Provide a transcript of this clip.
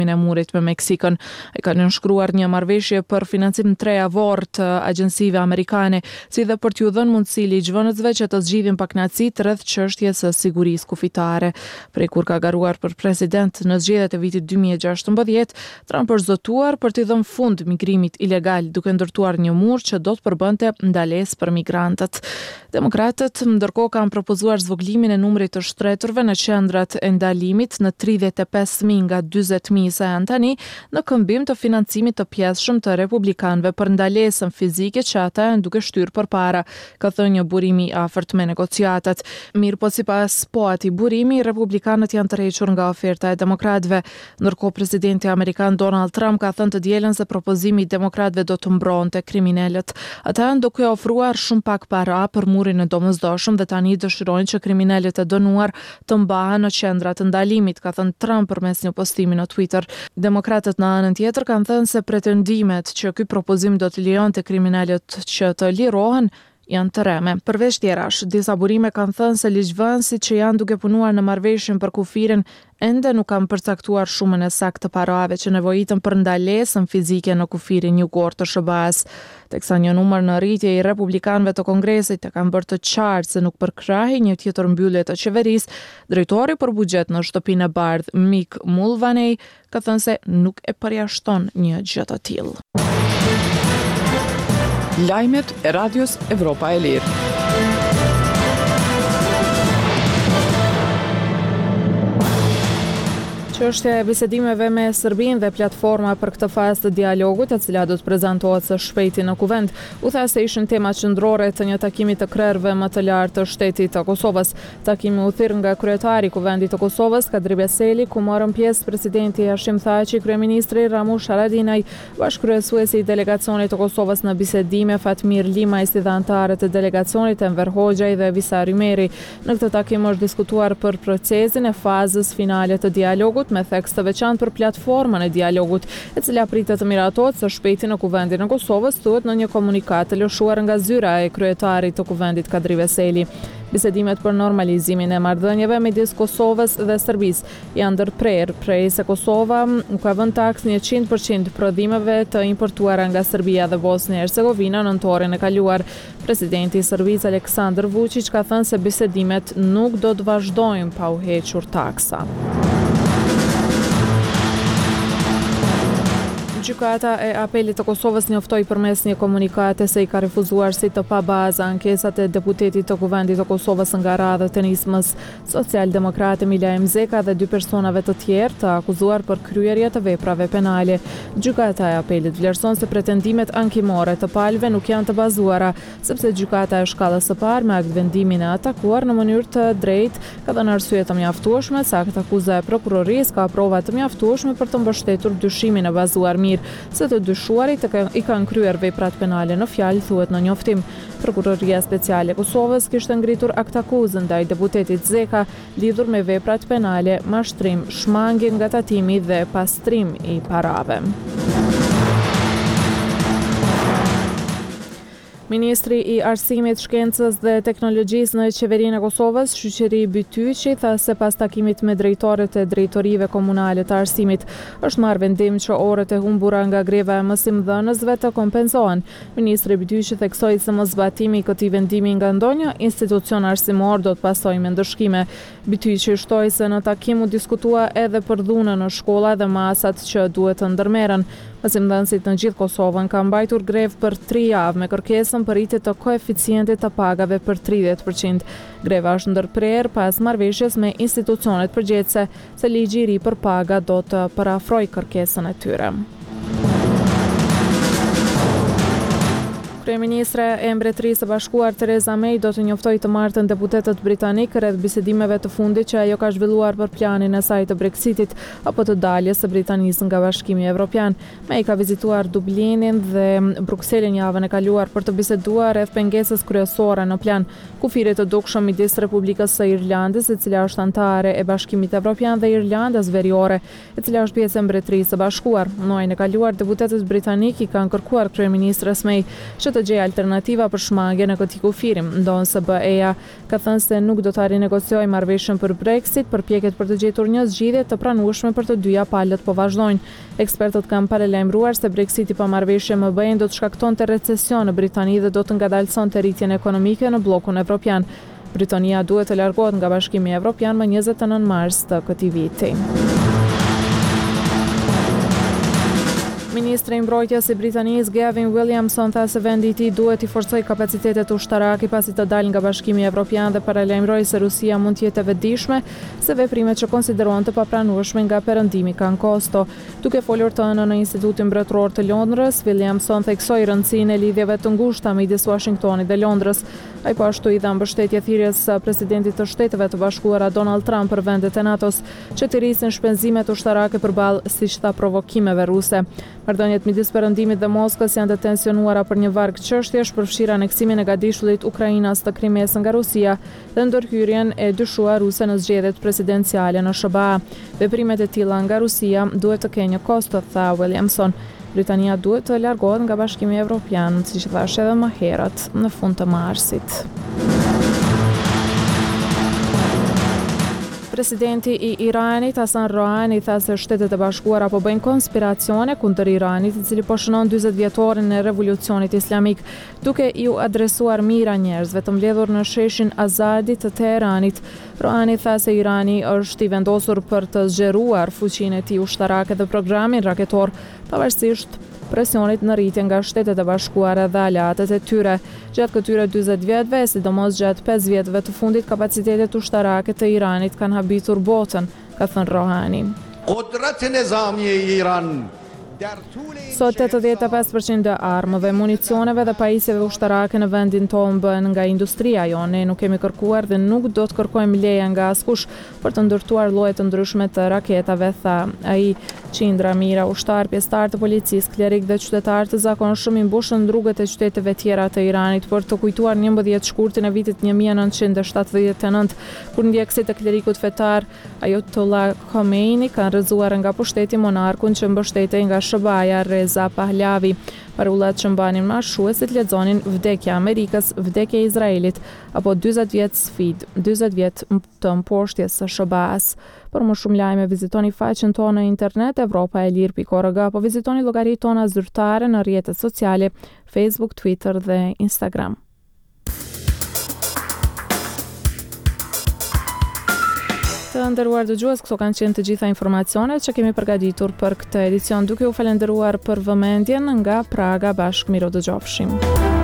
e murit me Meksikën. Ai ka nënshkruar një marrëveshje për financim 3 javor të agjensive amerikane, si dhe për t'ju dhënë mundësi ligjvënësve që të zgjidhin pakënaqësitë rreth çështjes së sigurisë kufitare. Prej kur ka garuar për president në zgjedhjet e vitit 2016, Trump është zotuar për t'i dhënë fund migrimit ilegal, duke ndërtuar një mur që do të përbënte ndalesë për migrantët. Demokratët ndërkohë kanë propozuar zvoglimin e numrit të shtreturve në qendrat e ndalimit në 35.000 nga 40.000 sa janë tani, në këmbim të financimit të pjesshëm të republikanëve për ndalesën fizike që ata janë duke shtyr përpara, ka thënë një burim i afërt me negociatat. Mirë po sipas atij burimi, republikanët janë tërhequr nga oferta e demokratëve. Ndërkohë presidenti amerikan Donald Trump ka thënë të dielën se propozimi i demokratëve do të mbronte kriminalët. Ata janë duke ofruar shumë pak para për murin e domosdoshëm dhe tani dëshirojnë që kriminalët e dënuar të mbahen në qendra të ndalimit, ka thënë Trump përmes një postimi në Twitter. Demokratët në anën tjetër kanë thënë se pretendimet që ky propozim do të lejonte kriminalët që të lirohen janë të reme. Përveç tjerash, disa burime kanë thënë se ligjvënësit që janë duke punuar në marrëveshjen për kufirin ende nuk kanë përcaktuar shumën e saktë të parave që nevojitën për ndalesën fizike në kufirin jugor të SBA-s, teksa një numër në rritje i republikanëve të Kongresit e kanë bërë të qartë se nuk përkrahi një tjetër mbyllje të qeverisë. Drejtori për buxhet në Shtëpinë e Bardhë, Mick Mulvaney, ka thënë se nuk e përjashton një gjë të tillë. Lajmet e Radios Evropa e Lirë. Çështja e bisedimeve me Serbinë dhe platforma për këtë fazë të dialogut, e cila do të prezantohet së shpejti në Kuvend, u tha se ishin tema qendrore të një takimi të krerëve më të lartë të shtetit të Kosovës. Takimi u thirr nga kryetari i Kuvendit të Kosovës, Kadri Veseli, ku morën pjesë presidenti Hashim Thaçi, kryeministri Ramush Haradinaj, bashkëkryesuesi i delegacionit të Kosovës në bisedime Fatmir Limaj, si dhe anëtarët e delegacionit Enver Hoxhaj dhe Visa Rymeri. Në këtë takim është diskutuar për procesin e fazës finale të dialogut, me theks të veçantë për platformën e dialogut, e cila pritet të miratohet së shpejti në Kuvendin e Kosovës, thuhet në një komunikat të lëshuar nga zyra e kryetarit të Kuvendit Kadri Veseli. Bisedimet për normalizimin e marrëdhënieve midis Kosovës dhe Serbisë janë ndërprerë, prej se Kosova u ka vënë taks 100% prodhimeve të importuara nga Serbia dhe Bosnia e Hercegovina në nëntorin e kaluar. Presidenti i Serbisë Aleksandar Vučić ka thënë se bisedimet nuk do të vazhdojnë pa u hequr taksa. Gjykata e apelit të Kosovës njoftoi përmes një komunikate se i ka refuzuar si të pabazë ankesat e deputetit të Kuvendit të Kosovës nga radhët e nismës socialdemokrate Mila Emzeka dhe 2 personave të tjerë të akuzuar për kryerje të veprave penale. Gjykata e apelit vlerëson se pretendimet ankimore të palëve nuk janë të bazuara, sepse gjykata e shkallës së parë me akt vendimin e atakuar në mënyrë të drejtë ka dhënë arsye të mjaftueshme se akuza e prokurorisë ka prova të mjaftueshme për të mbështetur dyshimin e bazuar mirë se të dyshuarit i kanë kryer veprat penale në fjalë, thuhet në njoftim. Prokuroria Speciale e Kosovës kishte ngritur akt akuzë ndaj deputetit Zeka lidhur me veprat penale, mashtrim, shmangje, ngatimi dhe pastrim i parave. Ministri i Arsimit, Shkencës dhe Teknologjisë në Qeverinë e Kosovës, Shoqëri Bytyqi, tha se pas takimit me drejtorët e drejtorive komunale të arsimit, është marrë vendim që orët e humbura nga greva e mësimdhënësve të kompenzohen. Ministri Bytyqi theksoi se mosbatimi i këtij vendimi nga ndonjë institucion arsimor do të pasojë me ndëshkime. Bytyqi shtoi se në takim u diskutua edhe për dhunën në shkolla dhe masat që duhet të ndërmerren. Mësimdhënësit në gjithë Kosovën kanë mbajtur grevë për 3 javë me kërkesën për rritje të koeficientit të pagave për 30%. Greva është ndërprerë pas marrëveshjes me institucionet përgjegjëse se ligji i ri për paga do të parafrojë kërkesën e tyre. Kryeministre e Mbretërisë së Bashkuar Theresa May do të njoftojë të martën deputetët britanik rreth bisedimeve të fundit që ajo ka zhvilluar për planin e saj të Brexitit apo të daljes së Britanisë nga Bashkimi Evropian. May ka vizituar Dublinin dhe Brukselin javën e kaluar për të biseduar rreth pengesës kryesore në plan, kufirit të dukshëm midis Republikës së Irlandës, e cila është anëtare e Bashkimit Evropian, dhe Irlandës Veriore, e cila është pjesë e Mbretërisë së Bashkuar. Muajin e kaluar deputetët britanik i kanë kërkuar kryeministres May që që të gjejë alternativa për shmangjen e këtij kufiri. Ndonse BE-ja ka thënë se nuk do ta rinegociojë marrëveshjen për Brexit, përpjekjet për të gjetur një zgjidhje të pranueshme për të dyja palët po vazhdojnë. Ekspertët kanë paralajmëruar se Brexiti pa marrëveshje me BE-n do të shkaktonte recesion në Britani dhe do të ngadalësonte rritjen ekonomike në bllokun evropian. Britania duhet të largohet nga Bashkimi Evropian më 29 mars të këtij viti. Ministri i Mbrojtjes i Britanisë Gavin Williamson tha se vendi i tij duhet i forcojë kapacitetet ushtarake pasi të dalë nga Bashkimi Evropian dhe paralajmëroi se Rusia mund të jetë e vetëdijshme se veprimet që konsiderohen të papranueshme nga perëndimi kanë kosto. Duke folur të ënë në Institutin Mbretëror të Londrës, Williamson theksoi rëndësinë e lidhjeve të ngushta midis Washingtonit dhe Londrës. Ai po ashtu i dha mbështetje thirrjes së presidentit të Shteteve të Bashkuara Donald Trump për vendet e NATO-s që të rrisin shpenzimet ushtarake përballë, siç tha, provokimeve ruse. Marrëdhëniet midis perëndimit dhe Moskës janë të tensionuara për një varg çështjesh, përfshir aneksimin e gatishullit Ukrainas të Krimes nga Rusia dhe ndërhyrjen e dyshuar ruse në zgjedhjet presidenciale në SBA. Veprimet e tilla nga Rusia duhet të kenë një kosto, tha Williamson. Britania duhet të largohet nga Bashkimi Evropian, siç thashë edhe më herët, në fund të marsit. Presidenti i Iranit Hassan Rouhani tha se Shtetet e Bashkuara po bëjnë konspiracione kundër Iranit, i cili po shënon 40 vjetorin e revolucionit islamik, duke iu adresuar mira njerëzve të mbledhur në sheshin Azadi të Teheranit. Rouhani tha se Irani është i vendosur për të zgjeruar fuqinë e tij ushtarake dhe programin raketor, pavarësisht presionit në rritje nga Shtetet e Bashkuara dhe aleatët e tyre. Gjatë këtyre 40 vjetëve, sidomos gjatë 5 vjetëve të fundit, kapacitetet ushtarake të Iranit kanë habitur botën, ka thënë Rouhani. Sot 85% e armëve, municioneve dhe pajisjeve ushtarake në vendin tonë bëhen nga industria jonë. Ne nuk kemi kërkuar dhe nuk do të kërkojmë leje nga askush për të ndërtuar lloje të ndryshme të raketave, tha ai. Qindra mira ushtar, pjesëtar të policisë, klerik dhe qytetarë të zakonshëm i mbushën rrugët e qyteteve tjera të Iranit për të kujtuar 11 shkurtin e vitit 1979, kur ndjekësit e klerikut fetar Ayatollah Khomeini kanë rrëzuar nga pushteti monarkun që mbështetej nga SBA-ja Reza Pahlavi. Parullat që mbanin marrëshuesit lexonin vdekja e Amerikës, vdekja e Izraelit apo 40 vjet sfidë, 40 vjet të mposhtjes së SBA-s. Për më shumë lajme vizitoni faqen tonë në internet europaelir.org apo vizitoni llogaritë tona zyrtare në rrjetet sociale Facebook, Twitter dhe Instagram. Të nderuar dëgjues, këto kanë qenë të gjitha informacionet që kemi përgatitur për këtë edicion, duke u falendëruar për vëmendjen nga Praga. Bashkë miro dëgjofshim.